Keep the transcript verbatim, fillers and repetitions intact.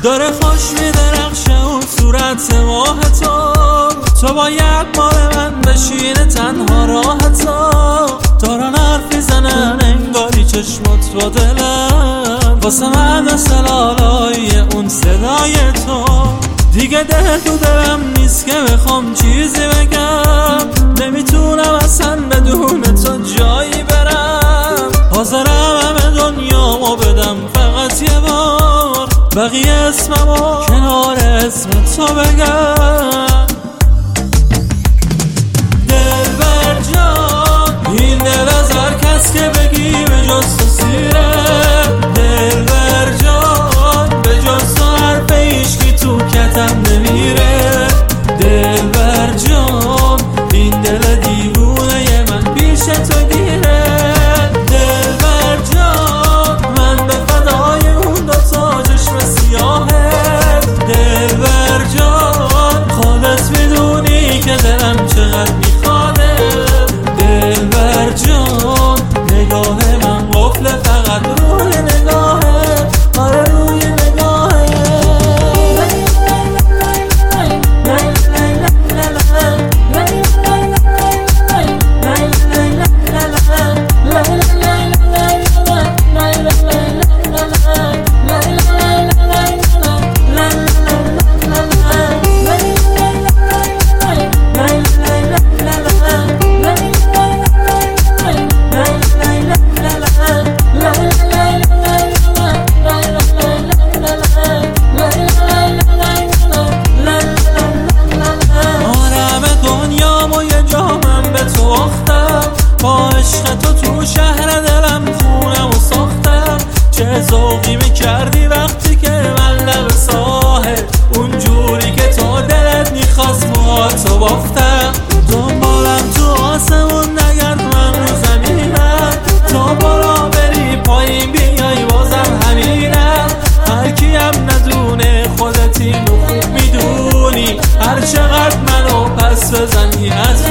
داره خوش میدرخشه اون صورت ماه تو، تو باید مال من بشینه تنها راه تو. دارن حرف میزنن انگاری چشمات با دلم، واسه من مثل آلای اون صدای تو. دیگه ده تو دلم نیست که بخوام چیزی بگم، نمیتونم اصلا بدون تو جایی برم. حاضرم همه دنیامو بدم فقط یه بار، بقیه اسممو کنار اسم تو بگم. دلبر جان این دل از هر کس که بگی به جز تو سیره. دلبر جان به جز تو حرف هیچکی تو کتم نمیره. دلبر جان این دل دیوونه من پیش تو گیره. دلبر جان من به فدای اون دوتا چشم سیاهت. دلبر جان خودت میدونی که دلم چقدر میخوانه. دلبر جان نگاه من قفل فقط روی نگاهه، آره روی نگاهه. با عشق تو تو شهر دلم خونم و ساختم. چه ذوقی میکردی وقتی که من لب ساحل، اونجوری که تو دلت میخواست موهاتو بافتم. دنبالم تو آسمون نگرد من رو زمینم، تا بالا بری پایین بیای بازم همینم. هرکی هم ندونه خودت اینو خوب میدونی، هر چقدر منو پس بزنی از